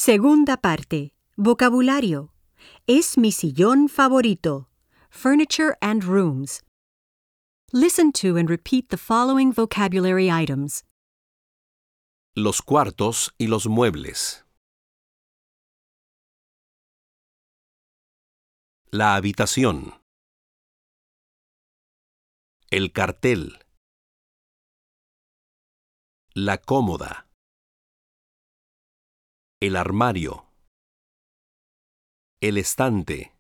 Segunda parte. Vocabulario. Es mi sillón favorito. Furniture and rooms. Listen to and repeat the following vocabulary items. Los cuartos y los muebles. La habitación. El cartel. La cómoda. El armario. El estante.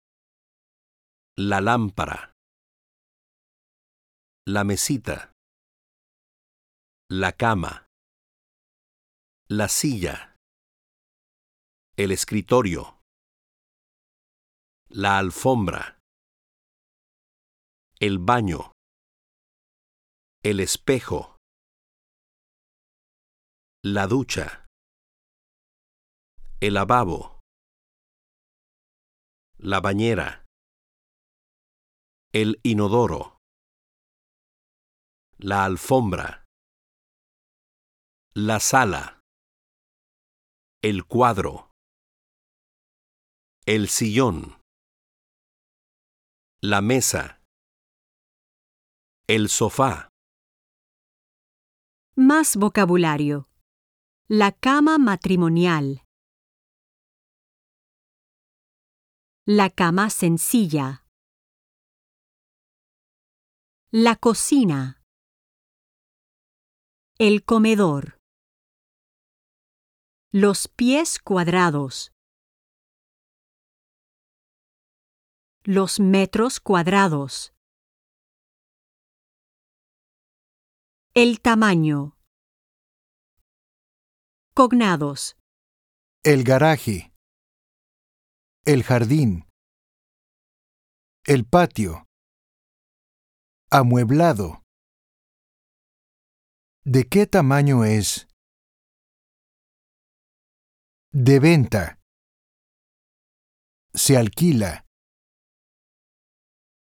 La lámpara. La mesita. La cama. La silla. El escritorio. La alfombra. El baño. El espejo. La ducha. El lavabo. La bañera. El inodoro. La alfombra. La sala. El cuadro. El sillón. La mesa. El sofá. Más vocabulario. La cama matrimonial. La cama sencilla. La cocina. El comedor. Los pies cuadrados. Los metros cuadrados. El tamaño. Cognados. El garaje. El jardín. El patio. Amueblado. ¿De qué tamaño es? De venta. Se alquila.